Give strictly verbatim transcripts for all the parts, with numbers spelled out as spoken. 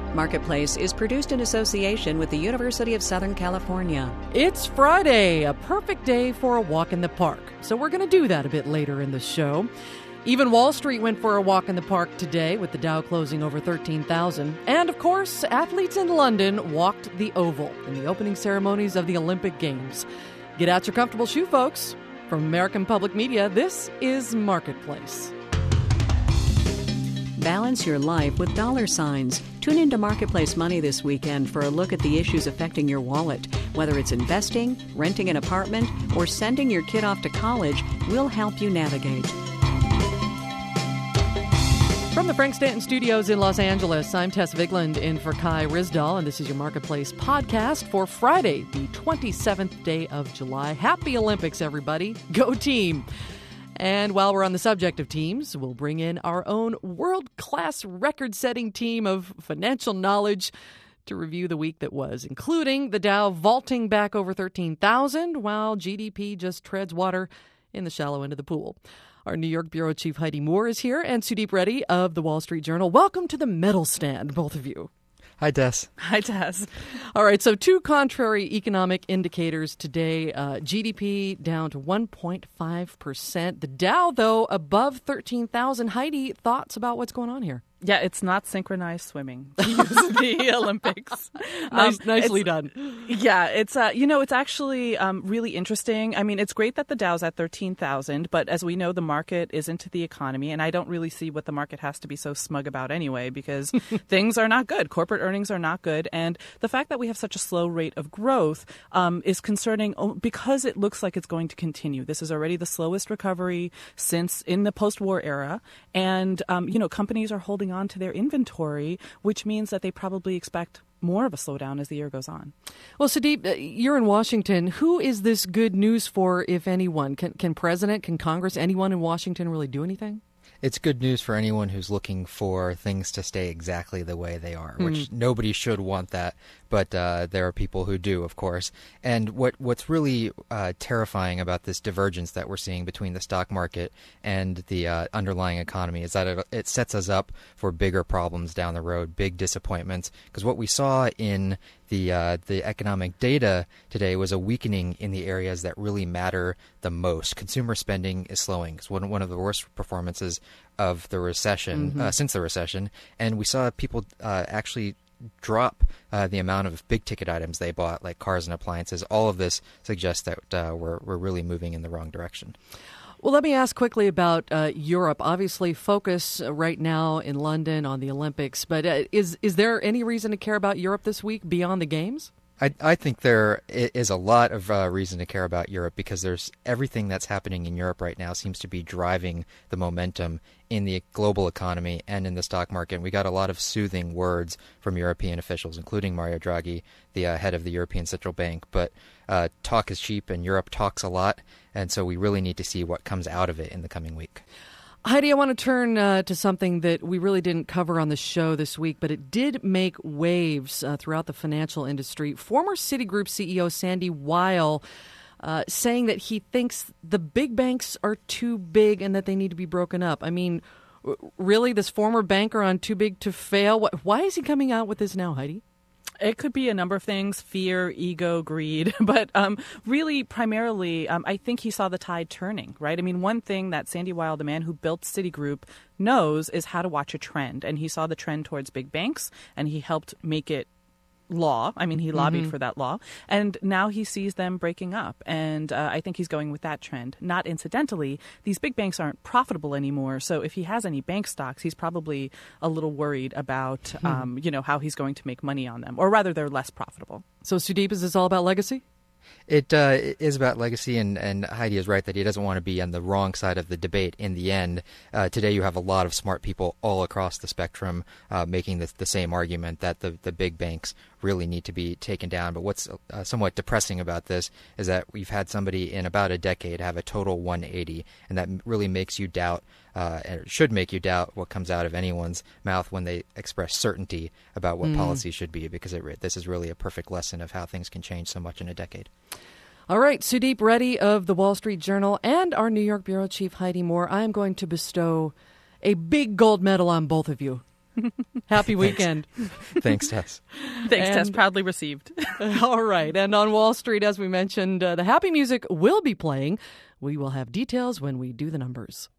Marketplace is produced in association with the University of Southern California. It's Friday, a perfect day for a walk in the park. So we're going to do that a bit later in the show. Even Wall Street went for a walk in the park today with the Dow closing over thirteen thousand. And, of course, athletes in London walked the Oval in the opening ceremonies of the Olympic Games. Get out your comfortable shoe, folks. From American Public Media, this is Marketplace. Balance your life with dollar signs. Tune into Marketplace Money this weekend for a look at the issues affecting your wallet. Whether it's investing, renting an apartment, or sending your kid off to college, we'll help you navigate. From the Frank Stanton Studios in Los Angeles, I'm Tess Vigland in for Kai Risdall, and this is your Marketplace podcast for Friday, the twenty-seventh day of July. Happy Olympics, everybody. Go team! And while we're on the subject of teams, we'll bring in our own world-class record-setting team of financial knowledge to review the week that was, including the Dow vaulting back over thirteen thousand, while G D P just treads water in the shallow end of the pool. Our New York Bureau Chief Heidi Moore is here, and Sudeep Reddy of the Wall Street Journal. Welcome to the medal stand, both of you. Hi, Tess. Hi, Tess. All right, so two contrary economic indicators today. Uh, G D P down to one point five percent. The Dow, though, above thirteen thousand. Heidi, thoughts about what's going on here? Yeah, it's not synchronized swimming to use the Olympics. Nice, um, nicely done. Yeah, it's uh, you know, it's actually um, really interesting. I mean, it's great that the Dow's at thirteen thousand, but as we know, the market is into the economy, and I don't really see what the market has to be so smug about anyway, because things are not good. Corporate earnings are not good, and the fact that we have such a slow rate of growth um, is concerning because it looks like it's going to continue. This is already the slowest recovery since in the post-war era, and um, you know, companies are holding on to their inventory, which means that they probably expect more of a slowdown as the year goes on. Well, Sudeep, you're in Washington. Who is this good news for, if anyone? Can, can President, can Congress, anyone in Washington really do anything? It's good news for anyone who's looking for things to stay exactly the way they are, which mm. nobody should want that, but uh, there are people who do, of course. And what what's really uh, terrifying about this divergence that we're seeing between the stock market and the uh, underlying economy is that it, it sets us up for bigger problems down the road, big disappointments, because what we saw in the uh, the economic data today was a weakening in the areas that really matter the most. Consumer spending is slowing. It's one, one of the worst performances of the recession, mm-hmm. uh, since the recession. And we saw people uh, actually drop uh, the amount of big-ticket items they bought, like cars and appliances. All of this suggests that uh, we're, we're really moving in the wrong direction. Well, let me ask quickly about uh, Europe. Obviously, focus right now in London on the Olympics. But uh, is is there any reason to care about Europe this week beyond the games? I, I think there is a lot of uh, reason to care about Europe because there's everything that's happening in Europe right now seems to be driving the momentum in the global economy and in the stock market. And we got a lot of soothing words from European officials, including Mario Draghi, the uh, head of the European Central Bank. But uh, talk is cheap, and Europe talks a lot, and so we really need to see what comes out of it in the coming week. Heidi, I want to turn uh, to something that we really didn't cover on the show this week, but it did make waves uh, throughout the financial industry. Former Citigroup C E O Sandy Weil uh, saying that he thinks the big banks are too big and that they need to be broken up. I mean, really, this former banker on too big to fail? Why is he coming out with this now, Heidi? It could be a number of things: fear, ego, greed. But um, really, primarily, um, I think he saw the tide turning, right? I mean, one thing that Sandy Weil, the man who built Citigroup, knows is how to watch a trend. And he saw the trend towards big banks, and he helped make it law. I mean, he lobbied mm-hmm. for that law. And now he sees them breaking up. And uh, I think he's going with that trend. Not incidentally, these big banks aren't profitable anymore. So if he has any bank stocks, he's probably a little worried about, mm-hmm. um, you know, how he's going to make money on them. Or rather, they're less profitable. So, Sudeep, is this all about legacy? It uh, is about legacy, and, and Heidi is right that he doesn't want to be on the wrong side of the debate in the end. Uh, today you have a lot of smart people all across the spectrum uh, making the, the same argument that the, the big banks really need to be taken down. But what's uh, somewhat depressing about this is that we've had somebody in about a decade have a total one eighty, and that really makes you doubt, uh, and it should make you doubt what comes out of anyone's mouth when they express certainty about what mm. policy should be, because it, this is really a perfect lesson of how things can change so much in a decade. All right, Sudeep Reddy of the Wall Street Journal and our New York Bureau Chief Heidi Moore, I'm going to bestow a big gold medal on both of you. Happy weekend. Thanks, Tess. Thanks, And- Tess. Proudly received. All right. And on Wall Street, as we mentioned, uh, the happy music will be playing. We will have details when we do the numbers.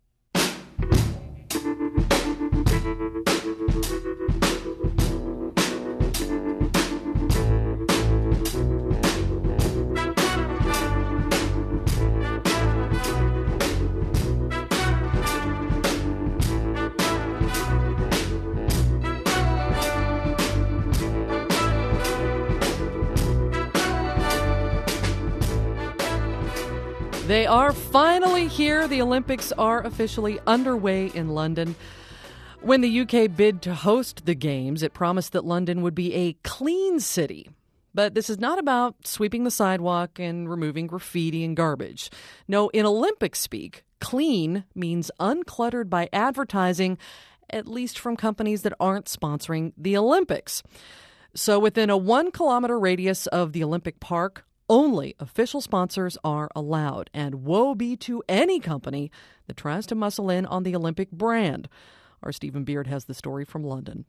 They are finally here. The Olympics are officially underway in London. When the U K bid to host the Games, it promised that London would be a clean city. But this is not about sweeping the sidewalk and removing graffiti and garbage. No, in Olympic speak, clean means uncluttered by advertising, at least from companies that aren't sponsoring the Olympics. So within a one-kilometer radius of the Olympic Park, only official sponsors are allowed, and woe be to any company that tries to muscle in on the Olympic brand. Our Stephen Beard has the story from London.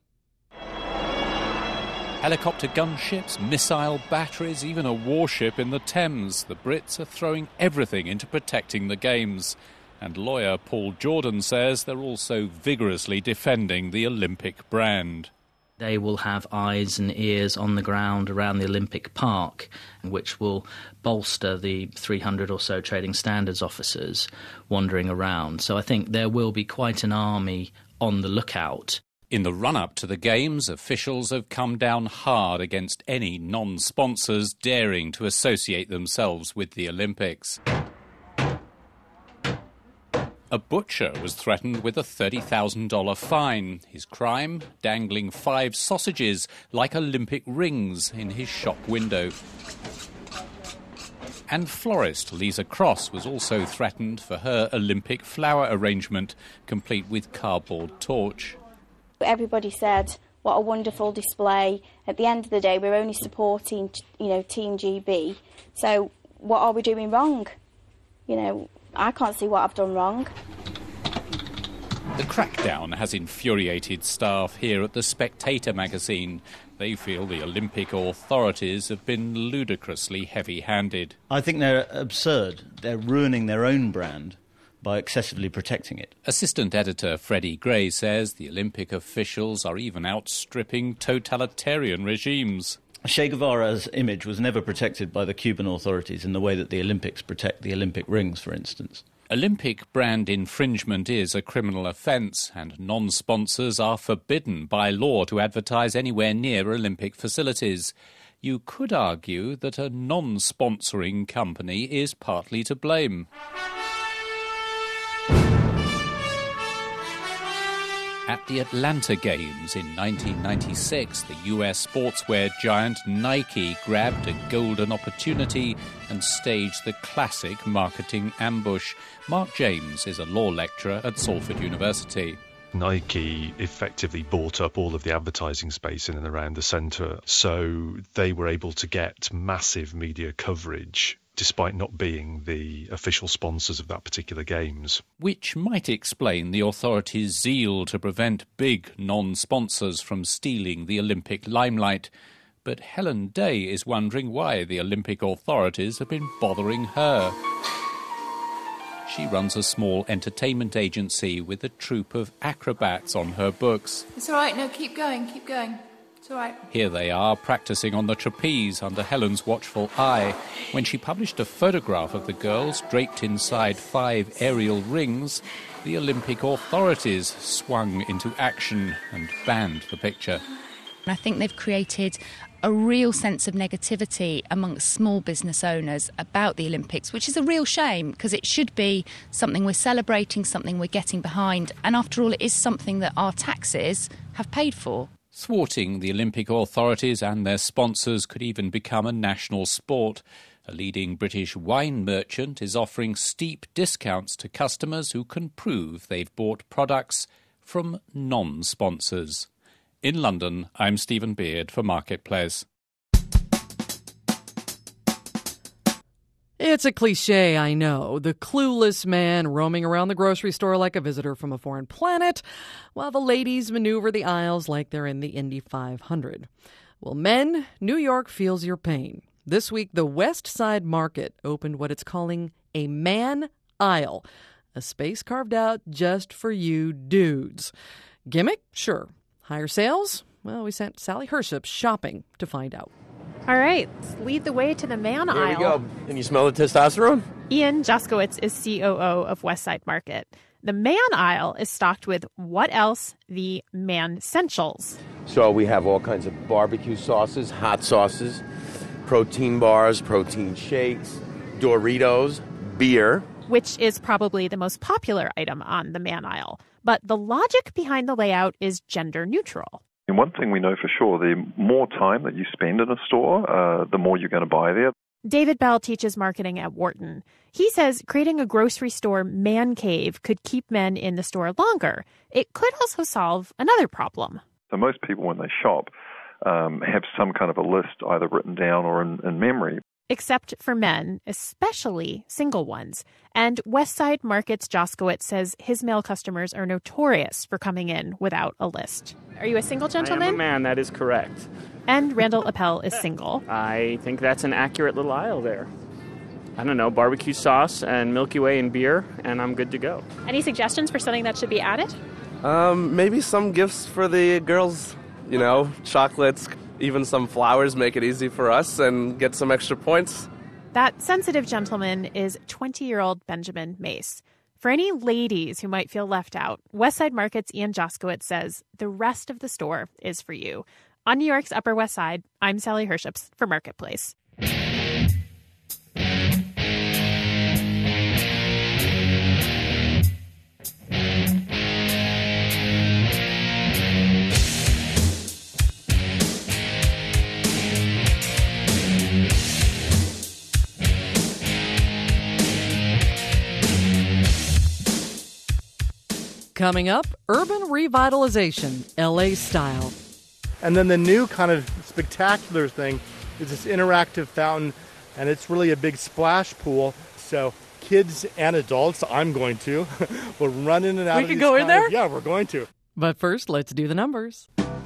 Helicopter gunships, missile batteries, even a warship in the Thames. The Brits are throwing everything into protecting the Games. And lawyer Paul Jordan says they're also vigorously defending the Olympic brand. They will have eyes and ears on the ground around the Olympic Park, which will bolster the three hundred or so trading standards officers wandering around. So I think there will be quite an army on the lookout. In the run-up to the Games, officials have come down hard against any non-sponsors daring to associate themselves with the Olympics. A butcher was threatened with a thirty thousand dollars fine. His crime? Dangling five sausages like Olympic rings in his shop window. And florist Lisa Cross was also threatened for her Olympic flower arrangement, complete with cardboard torch. Everybody said, what a wonderful display. At the end of the day, we're only supporting, you know, Team G B. So what are we doing wrong? You know, I can't see what I've done wrong. The crackdown has infuriated staff here at the Spectator magazine. They feel the Olympic authorities have been ludicrously heavy-handed. I think they're absurd. They're ruining their own brand by excessively protecting it. Assistant editor Freddie Gray says the Olympic officials are even outstripping totalitarian regimes. Che Guevara's image was never protected by the Cuban authorities in the way that the Olympics protect the Olympic rings, for instance. Olympic brand infringement is a criminal offence, and non-sponsors are forbidden by law to advertise anywhere near Olympic facilities. You could argue that a non-sponsoring company is partly to blame. At the Atlanta Games in nineteen ninety-six, the U S sportswear giant Nike grabbed a golden opportunity and staged the classic marketing ambush. Mark James is a law lecturer at Salford University. Nike effectively bought up all of the advertising space in and around the centre, so they were able to get massive media coverage despite not being the official sponsors of that particular Games. Which might explain the authorities' zeal to prevent big non-sponsors from stealing the Olympic limelight. But Helen Day is wondering why the Olympic authorities have been bothering her. She runs a small entertainment agency with a troupe of acrobats on her books. It's all right, no, keep going, keep going. It's all right. Here they are, practising on the trapeze under Helen's watchful eye. When she published a photograph of the girls draped inside five aerial rings, the Olympic authorities swung into action and banned the picture. I think they've created a real sense of negativity amongst small business owners about the Olympics, which is a real shame because it should be something we're celebrating, something we're getting behind. And after all, it is something that our taxes have paid for. Thwarting the Olympic authorities and their sponsors could even become a national sport. A leading British wine merchant is offering steep discounts to customers who can prove they've bought products from non-sponsors. In London, I'm Stephen Beard for Marketplace. It's a cliche, I know. The clueless man roaming around the grocery store like a visitor from a foreign planet, while the ladies maneuver the aisles like they're in the Indy five hundred. Well, men, New York feels your pain. This week, the West Side Market opened what it's calling a man aisle, a space carved out just for you dudes. Gimmick? Sure. Higher sales? Well, we sent Sally Herships shopping to find out. All right, let's lead the way to the man Here aisle. we go. Can you smell the testosterone? Ian Jaskowitz is C O O of West Side Market. The man aisle is stocked with what else? The man-essentials. So we have all kinds of barbecue sauces, hot sauces, protein bars, protein shakes, Doritos, beer. Which is probably the most popular item on the man aisle. But the logic behind the layout is gender neutral. And one thing we know for sure, the more time that you spend in a store, uh, the more you're going to buy there. David Bell teaches marketing at Wharton. He says creating a grocery store man cave could keep men in the store longer. It could also solve another problem. So most people, when they shop, um, have some kind of a list either written down or in, in memory. Except for men, especially single ones. And West Side Market's Jaskowitz says his male customers are notorious for coming in without a list. Are you a single gentleman? I am a man, that is correct. And Randall Appel is single. I think that's an accurate little aisle there. I don't know, barbecue sauce and Milky Way and beer, and I'm good to go. Any suggestions for something that should be added? Um, maybe some gifts for the girls, you know, chocolates, even some flowers, make it easy for us and get some extra points. That sensitive gentleman is twenty-year-old Benjamin Mace. For any ladies who might feel left out, West Side Market's Ian Jaskowitz says the rest of the store is for you. On New York's Upper West Side, I'm Sally Herships for Marketplace. Coming up, urban revitalization, L A style. And then the new kind of spectacular thing is this interactive fountain, and it's really a big splash pool. So kids and adults, I'm going to, will run in and out we of can these go in there? Of, yeah, we're going to. But first, let's do the numbers.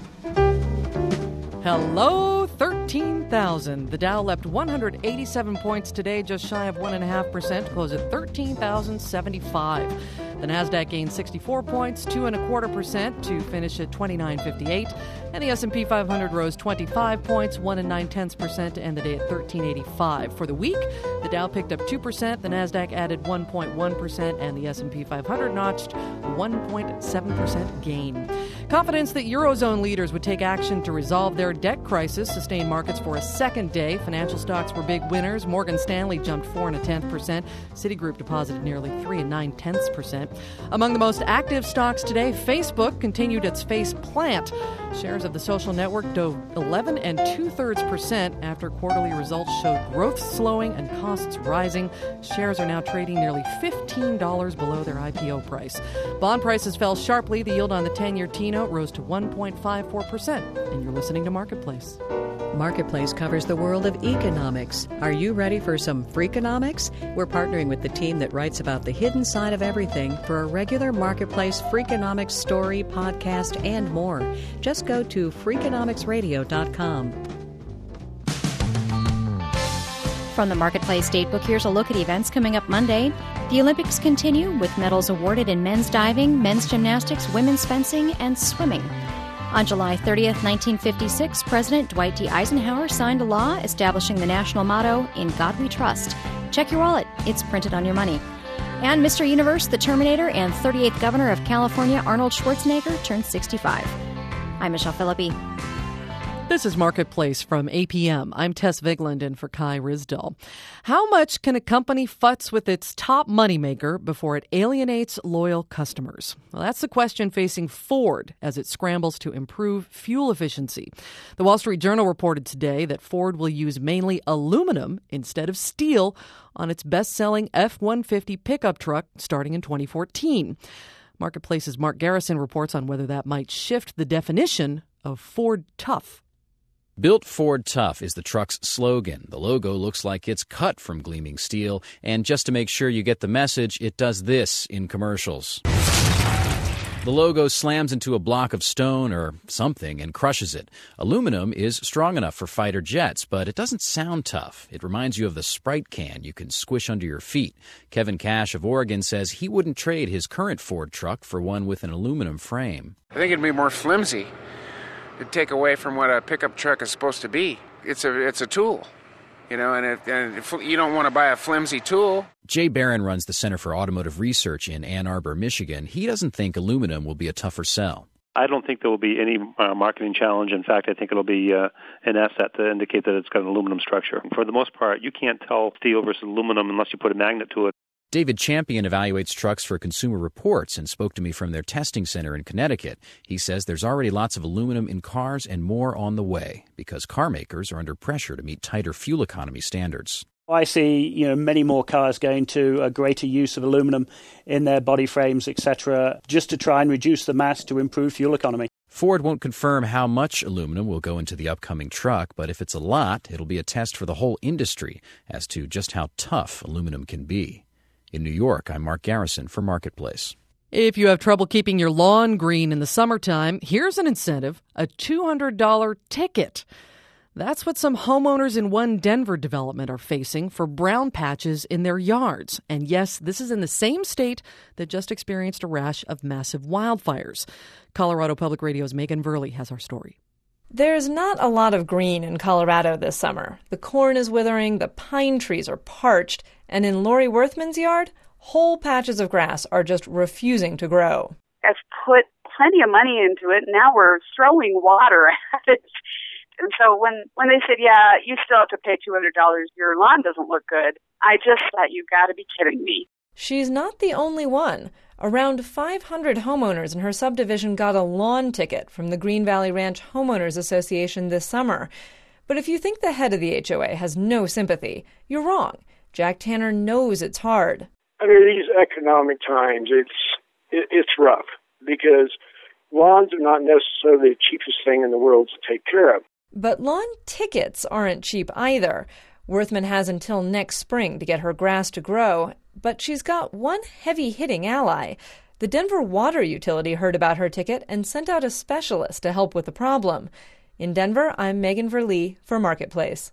Hello, thirteen thousand. The Dow leapt one hundred eighty-seven points today, just shy of one point five percent, closed at thirteen thousand seventy-five. The Nasdaq gained sixty-four points, two and a quarter percent, to finish at twenty-nine fifty-eight. And the S and P five hundred rose twenty-five points, one and nine tenths percent, to end the day at thirteen eighty-five. For the week, the Dow picked up two percent, the Nasdaq added one point one percent, and the S and P five hundred notched one point seven percent gain. Confidence that Eurozone leaders would take action to resolve their debt crisis sustained markets for a second day. Financial stocks were big winners. Morgan Stanley jumped four and a tenth percent. Citigroup deposited nearly three and nine tenths percent. Among the most active stocks today, Facebook continued its face plant. Shares of the social network dove eleven and two thirds percent after quarterly results showed growth slowing and costs rising. Shares are now trading nearly fifteen dollars below their I P O price. Bond prices fell sharply. The yield on the ten-year T-note rose to one point five four percent. And you're listening to Marketplace. Marketplace covers the world of economics. Are you ready for some Freakonomics? We're partnering with the team that writes about the hidden side of everything for a regular Marketplace Freakonomics story, podcast, and more. Just go to freakonomics radio dot com. From the Marketplace Datebook, here's a look at events coming up Monday. The Olympics continue with medals awarded in men's diving, men's gymnastics, women's fencing, and swimming. On July thirtieth, nineteen fifty-six, President Dwight D. Eisenhower signed a law establishing the national motto, "In God We Trust." Check your wallet. It's printed on your money. And Mister Universe, the Terminator, and thirty-eighth Governor of California, Arnold Schwarzenegger, turned sixty-five. I'm Michelle Philippi. This is Marketplace from A P M. I'm Tess Vigland in for Kai Risdall. How much can a company futz with its top moneymaker before it alienates loyal customers? Well, that's the question facing Ford as it scrambles to improve fuel efficiency. The Wall Street Journal reported today that Ford will use mainly aluminum instead of steel on its best-selling F one fifty pickup truck starting in twenty fourteen. Marketplace's Mark Garrison reports on whether that might shift the definition of Ford tough. Built Ford Tough is the truck's slogan. The logo looks like it's cut from gleaming steel, and just to make sure you get the message, it does this in commercials. The logo slams into a block of stone or something and crushes it. Aluminum is strong enough for fighter jets, but it doesn't sound tough. It reminds you of the Sprite can you can squish under your feet. Kevin Cash of Oregon says he wouldn't trade his current Ford truck for one with an aluminum frame. I think it'd be more flimsy. It'd take away from what a pickup truck is supposed to be. It's a it's a tool, you know, and, if, and if you don't want to buy a flimsy tool. Jay Barron runs the Center for Automotive Research in Ann Arbor, Michigan. He doesn't think aluminum will be a tougher sell. I don't think there will be any uh, marketing challenge. In fact, I think it'll be uh, an asset to indicate that it's got an aluminum structure. For the most part, you can't tell steel versus aluminum unless you put a magnet to it. David Champion evaluates trucks for Consumer Reports and spoke to me from their testing center in Connecticut. He says there's already lots of aluminum in cars and more on the way because car makers are under pressure to meet tighter fuel economy standards. I see, you know, many more cars going to a greater use of aluminum in their body frames, et cetera, just to try and reduce the mass to improve fuel economy. Ford won't confirm how much aluminum will go into the upcoming truck, but if it's a lot, it'll be a test for the whole industry as to just how tough aluminum can be. In New York, I'm Mark Garrison for Marketplace. If you have trouble keeping your lawn green in the summertime, here's an incentive, a two hundred dollars ticket. That's what some homeowners in one Denver development are facing for brown patches in their yards. And yes, this is in the same state that just experienced a rash of massive wildfires. Colorado Public Radio's Megan Verley has our story. There's not a lot of green in Colorado this summer. The corn is withering, the pine trees are parched, and in Lori Worthman's yard, whole patches of grass are just refusing to grow. I've put plenty of money into it, and now we're throwing water at it. And so when, when they said, yeah, you still have to pay two hundred dollars, your lawn doesn't look good, I just thought, you got to be kidding me. She's not the only one. Around five hundred homeowners in her subdivision got a lawn ticket from the Green Valley Ranch Homeowners Association this summer. But if you think the head of the H O A has no sympathy, you're wrong. Jack Tanner knows it's hard. Under these economic times, it's it, it's rough because lawns are not necessarily the cheapest thing in the world to take care of. But lawn tickets aren't cheap either. Worthman has until next spring to get her grass to grow, but she's got one heavy-hitting ally. The Denver Water Utility heard about her ticket and sent out a specialist to help with the problem. In Denver, I'm Megan Verlee for Marketplace.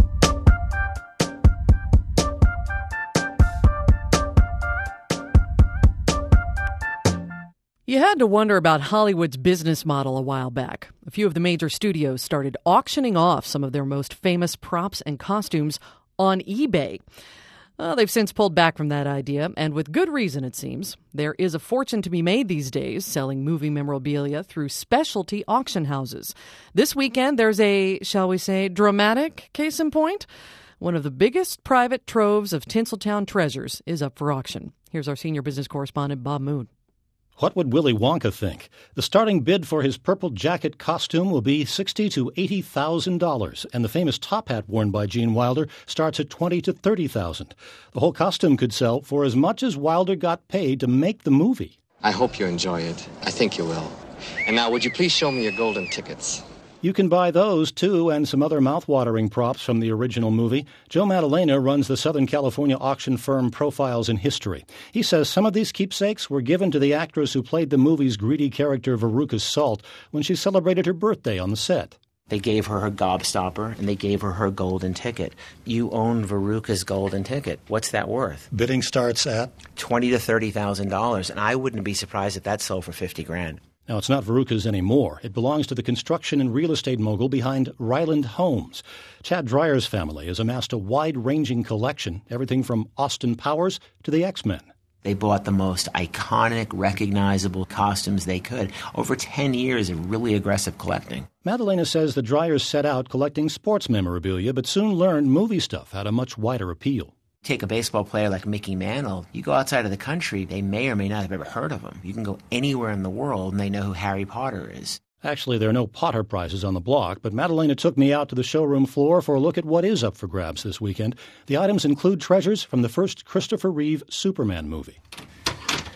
You had to wonder about Hollywood's business model a while back. A few of the major studios started auctioning off some of their most famous props and costumes on eBay. Well, they've since pulled back from that idea, and with good reason, it seems. There is a fortune to be made these days selling movie memorabilia through specialty auction houses. This weekend, there's a, shall we say, dramatic case in point. One of the biggest private troves of Tinseltown treasures is up for auction. Here's our senior business correspondent, Bob Moon. What would Willy Wonka think? The starting bid for his purple jacket costume will be sixty thousand to eighty thousand dollars, and the famous top hat worn by Gene Wilder starts at twenty thousand to thirty thousand dollars. The whole costume could sell for as much as Wilder got paid to make the movie. I hope you enjoy it. I think you will. And now, would you please show me your golden tickets? You can buy those, too, and some other mouth-watering props from the original movie. Joe Maddalena runs the Southern California auction firm Profiles in History. He says some of these keepsakes were given to the actress who played the movie's greedy character Veruca Salt when she celebrated her birthday on the set. They gave her her gobstopper, and they gave her her golden ticket. You own Veruca's golden ticket. What's that worth? Bidding starts at? twenty thousand to thirty thousand dollars, and I wouldn't be surprised if that sold for fifty grand. Now, it's not Veruca's anymore. It belongs to the construction and real estate mogul behind Ryland Homes. Chad Dreyer's family has amassed a wide-ranging collection, everything from Austin Powers to the X-Men. They bought the most iconic, recognizable costumes they could. Over ten years of really aggressive collecting. Maddalena says the Dreyers set out collecting sports memorabilia, but soon learned movie stuff had a much wider appeal. Take a baseball player like Mickey Mantle. You go outside of the country, they may or may not have ever heard of him. You can go anywhere in the world and they know who Harry Potter is. Actually, there are no Potter prizes on the block, but Maddalena took me out to the showroom floor for a look at what is up for grabs this weekend. The items include treasures from the first Christopher Reeve Superman movie. Okay,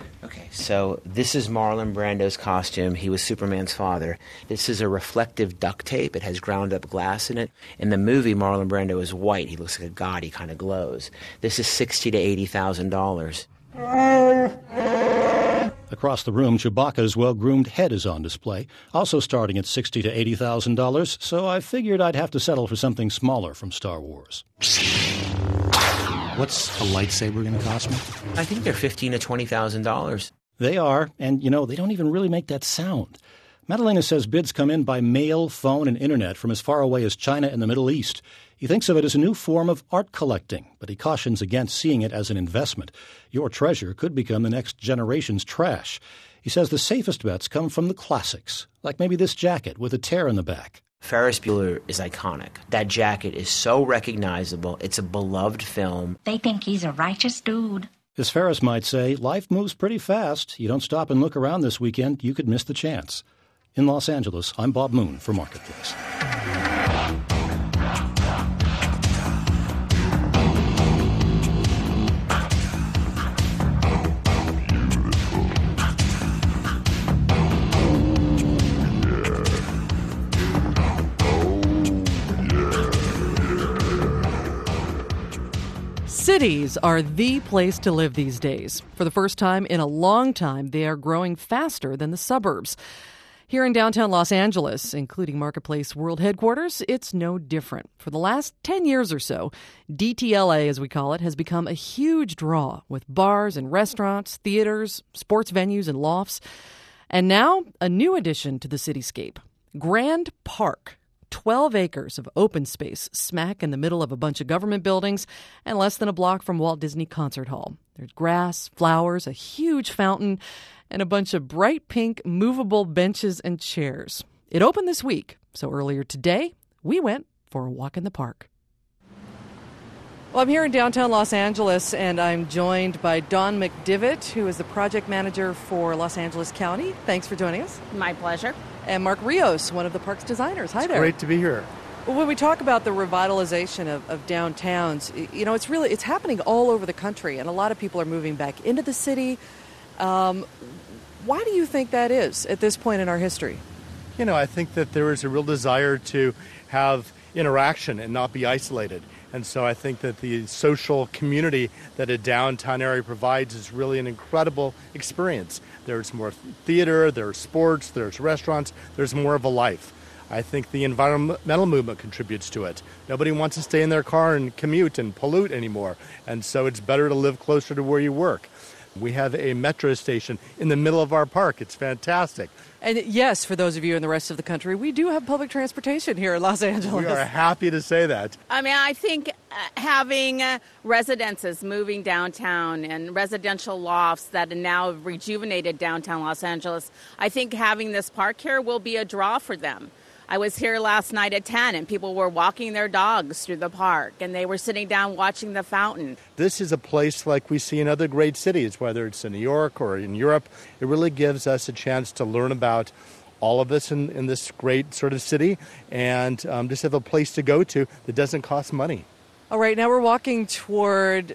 So this is Marlon Brando's costume. He was Superman's father. This is a reflective duct tape. It has ground-up glass in it. In the movie, Marlon Brando is white. He looks like a god. He kind of glows. This is sixty thousand to eighty thousand dollars. Across the room, Chewbacca's well-groomed head is on display, also starting at sixty thousand to eighty thousand dollars, so I figured I'd have to settle for something smaller from Star Wars. What's a lightsaber going to cost me? I think they're fifteen thousand to twenty thousand dollars. They are, and, you know, they don't even really make that sound. Madalena says bids come in by mail, phone, and internet from as far away as China and the Middle East. He thinks of it as a new form of art collecting, but he cautions against seeing it as an investment. Your treasure could become the next generation's trash. He says the safest bets come from the classics, like maybe this jacket with a tear in the back. Ferris Bueller is iconic. That jacket is so recognizable. It's a beloved film. They think he's a righteous dude. As Ferris might say, life moves pretty fast. You don't stop and look around this weekend, you could miss the chance. In Los Angeles, I'm Bob Moon for Marketplace. Cities are the place to live these days. For the first time in a long time, they are growing faster than the suburbs. Here in downtown Los Angeles, including Marketplace World Headquarters, it's no different. For the last ten years or so, D T L A, as we call it, has become a huge draw with bars and restaurants, theaters, sports venues, and lofts. And now, a new addition to the cityscape, Grand Park. twelve acres of open space smack in the middle of a bunch of government buildings and less than a block from Walt Disney Concert Hall. There's grass, flowers, a huge fountain, and a bunch of bright pink movable benches and chairs. It opened this week, so earlier today, we went for a walk in the park. Well, I'm here in downtown Los Angeles, and I'm joined by Dawn McDivitt, who is the project manager for Los Angeles County. Thanks for joining us. My pleasure. And Mark Rios, one of the park's designers. Hi it's there. Great to be here. Well, when we talk about the revitalization of, of downtowns, you know, it's really, it's happening all over the country, and a lot of people are moving back into the city. Um, why do you think that is at this point in our history? You know, I think that there is a real desire to have interaction and not be isolated. And so I think that the social community that a downtown area provides is really an incredible experience. There's more theater, there's sports, there's restaurants, there's more of a life. I think the environmental movement contributes to it. Nobody wants to stay in their car and commute and pollute anymore. And so it's better to live closer to where you work. We have a metro station in the middle of our park. It's fantastic. And yes, for those of you in the rest of the country, we do have public transportation here in Los Angeles. We are happy to say that. I mean, I think uh, having uh, residences moving downtown and residential lofts that are now rejuvenated downtown Los Angeles, I think having this park here will be a draw for them. I was here last night at ten, and people were walking their dogs through the park, and they were sitting down watching the fountain. This is a place like we see in other great cities, whether it's in New York or in Europe. It really gives us a chance to learn about all of this in, in this great sort of city and um, just have a place to go to that doesn't cost money. All right, now we're walking toward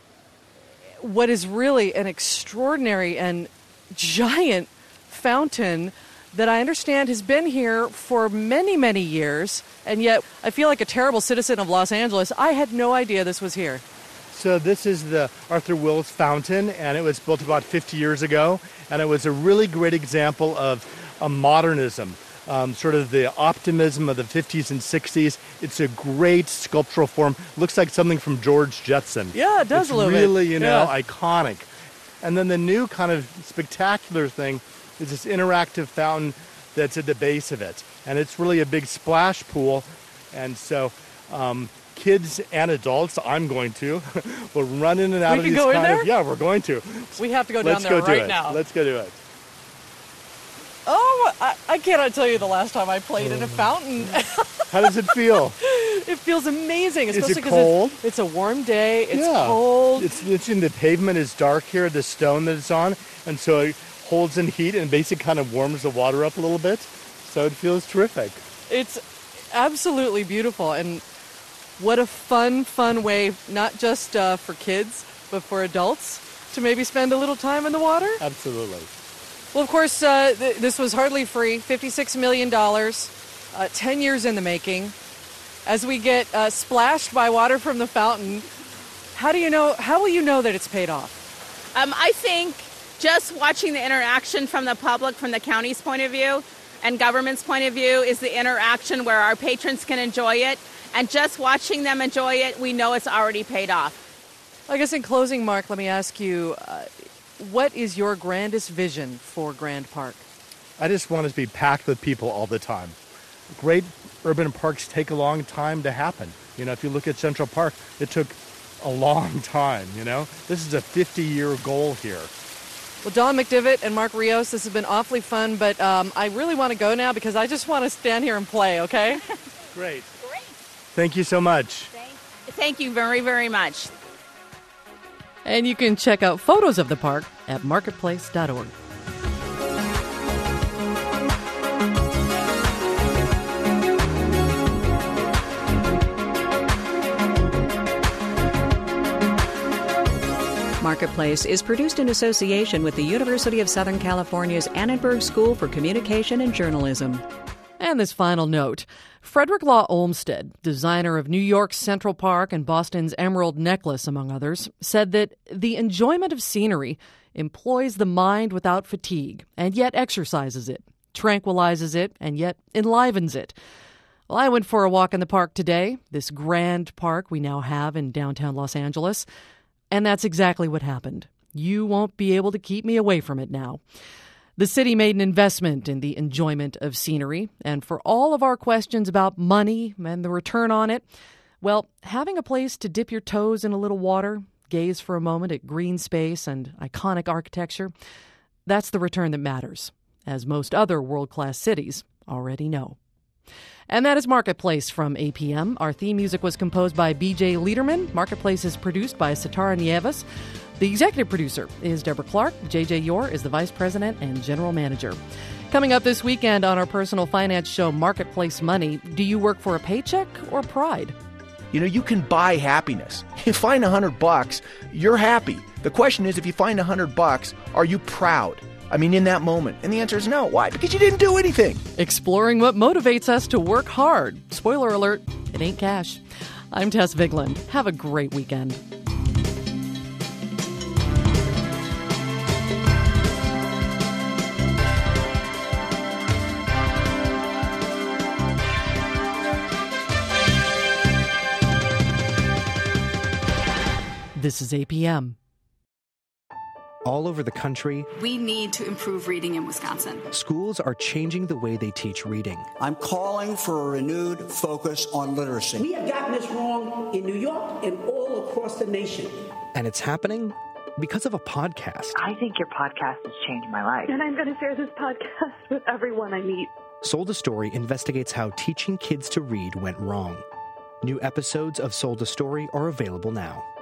what is really an extraordinary and giant fountain that I understand has been here for many, many years, and yet I feel like a terrible citizen of Los Angeles. I had no idea this was here. So this is the Arthur Wills Fountain, and it was built about fifty years ago, and it was a really great example of a modernism, um, sort of the optimism of the fifties and sixties. It's a great sculptural form. Looks like something from George Jetson. Yeah, it does it's a little really, bit. It's really, you know, yeah. iconic. And then the new kind of spectacular thing is this interactive fountain that's at the base of it. And it's really a big splash pool. And so um, kids and adults, I'm going to, will run in and out we of can these go in kind there? of... Yeah, we're going to. We have to go Let's down there go do right it. now. Let's go do it. Oh, I, I cannot tell you the last time I played in a fountain. How does it feel? It feels amazing. Is Especially it cold? It's, it's a warm day. It's yeah. cold. It's, it's in the pavement is dark here, the stone that it's on, and so it holds in heat and basically kind of warms the water up a little bit. So it feels terrific. It's absolutely beautiful, and what a fun, fun way, not just uh, for kids, but for adults, to maybe spend a little time in the water? Absolutely. Well, of course, uh, th- this was hardly free, fifty-six million dollars, uh, ten years in the making. As we get uh, splashed by water from the fountain, how do you know, how will you know that it's paid off? Um, I think just watching the interaction from the public, from the county's point of view and government's point of view, is the interaction where our patrons can enjoy it. And just watching them enjoy it, we know it's already paid off. I guess in closing, Mark, let me ask you, uh, what is your grandest vision for Grand Park? I just want it to be packed with people all the time. Great urban parks take a long time to happen. You know, if you look at Central Park, it took a long time, you know. This is a fifty-year goal here. Well, Don McDivitt and Mark Rios, this has been awfully fun, but um, I really want to go now because I just want to stand here and play, okay? Great. Great. Thank you so much. Thank, thank you very, very much. And you can check out photos of the park at marketplace dot org. Marketplace is produced in association with the University of Southern California's Annenberg School for Communication and Journalism. And this final note, Frederick Law Olmsted, designer of New York's Central Park and Boston's Emerald Necklace, among others, said that the enjoyment of scenery employs the mind without fatigue and yet exercises it, tranquilizes it, and yet enlivens it. Well, I went for a walk in the park today, this grand park we now have in downtown Los Angeles. And that's exactly what happened. You won't be able to keep me away from it now. The city made an investment in the enjoyment of scenery, and for all of our questions about money and the return on it, well, having a place to dip your toes in a little water, gaze for a moment at green space and iconic architecture, that's the return that matters, as most other world-class cities already know. And that is Marketplace from A P M. Our theme music was composed by B J Liederman. Marketplace is produced by Satara Nieves. The executive producer is Deborah Clark. J J Yore is the vice president and general manager. Coming up this weekend on our personal finance show, Marketplace Money, do you work for a paycheck or pride? You know, you can buy happiness. You find a hundred bucks, you're happy. The question is, if you find a hundred bucks, are you proud? I mean, in that moment. And the answer is no. Why? Because you didn't do anything. Exploring what motivates us to work hard. Spoiler alert, it ain't cash. I'm Tess Vigland. Have a great weekend. This is A P M. All over the country, we need to improve reading in Wisconsin. Schools are changing the way they teach reading. I'm calling for a renewed focus on literacy. We have gotten this wrong in New York and all across the nation. And it's happening because of a podcast. I think your podcast has changed my life. And I'm going to share this podcast with everyone I meet. Sold a Story investigates how teaching kids to read went wrong. New episodes of Sold a Story are available now.